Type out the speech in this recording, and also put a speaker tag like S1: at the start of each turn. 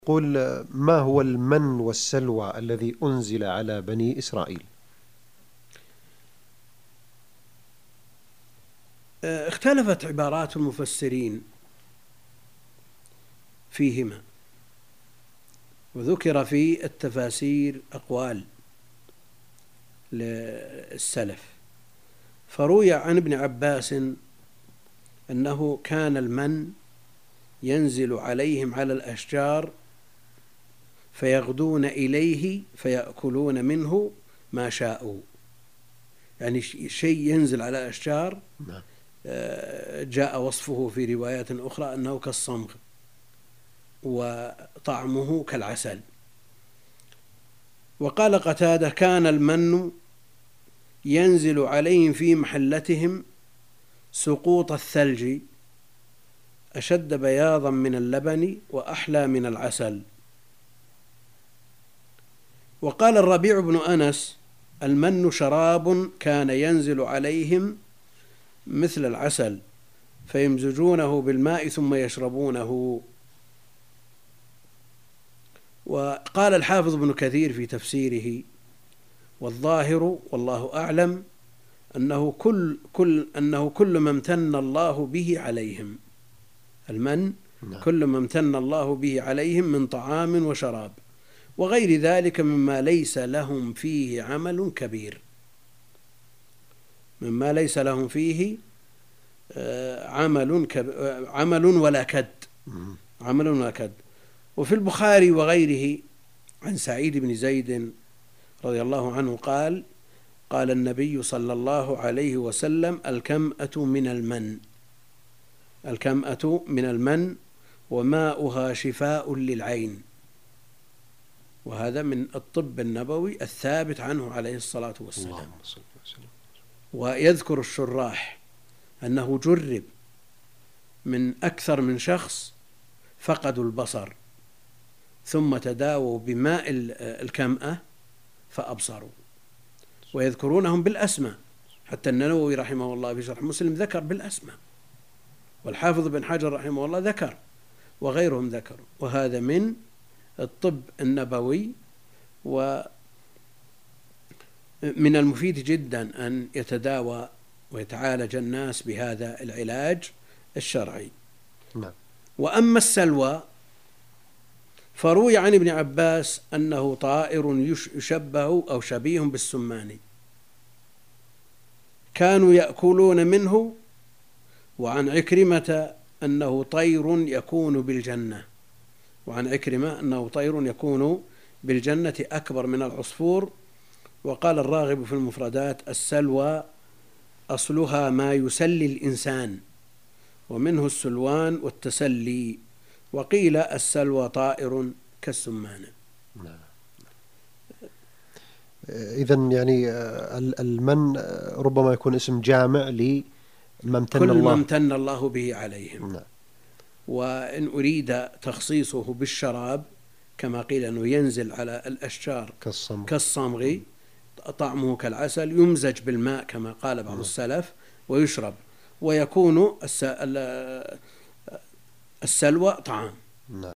S1: قل ما هو المن والسلوى الذي أنزل على بني إسرائيل؟
S2: اختلفت عبارات المفسرين فيهما، وذكر في التفاسير أقوال للسلف. فروي عن ابن عباس أنه كان المن ينزل عليهم على الأشجار فيغدون إليه فيأكلون منه ما شاءوا، يعني شيء ينزل على الأشجار. جاء وصفه في روايات أخرى أنه كالصمغ وطعمه كالعسل. وقال قتادة: كان المن ينزل عليهم في محلتهم سقوط الثلج، أشد بياضا من اللبن وأحلى من العسل. وقال الربيع بن أنس: المن شراب كان ينزل عليهم مثل العسل فيمزجونه بالماء ثم يشربونه. وقال الحافظ ابن كثير في تفسيره: والظاهر والله أعلم أنه كل ما امتن الله به عليهم، المن كل ما امتن الله به عليهم من طعام وشراب وغير ذلك مما ليس لهم فيه عمل كبير، مما ليس لهم فيه عمل ولا كد. وفي البخاري وغيره عن سعيد بن زيد رضي الله عنه قال: قال النبي صلى الله عليه وسلم: الكمأة من المن وماؤها شفاء للعين. وهذا من الطب النبوي الثابت عنه عليه الصلاة والسلام. ويذكر الشراح أنه جرب من أكثر من شخص فقدوا البصر ثم تداووا بماء الكمأة فأبصروا، ويذكرونهم بالأسماء. حتى النووي رحمه الله في شرح مسلم ذكر بالأسماء، والحافظ بن حجر رحمه الله ذكر، وغيرهم ذكروا. وهذا من الطب النبوي، ومن المفيد جدا أن يتداوى ويتعالج الناس بهذا العلاج الشرعي. وأما السلوى فروي عن ابن عباس أنه طائر يشبه أو شبيه بالسمان، كانوا يأكلون منه. وعن عكرمة أنه طير يكون بالجنة، أكبر من العصفور. وقال الراغب في المفردات: السلوى أصلها ما يسلي الإنسان، ومنه السلوان والتسلي. وقيل السلوى طائر كالسمان.
S1: إذن يعني المن ربما يكون اسم جامع لما
S2: امتن الله به عليهم. وإن أريد تخصيصه بالشراب كما قيل أنه ينزل على الأشجار كالصمغ طعمه كالعسل، يمزج بالماء كما قال بعض السلف ويشرب، ويكون السلوى طعام.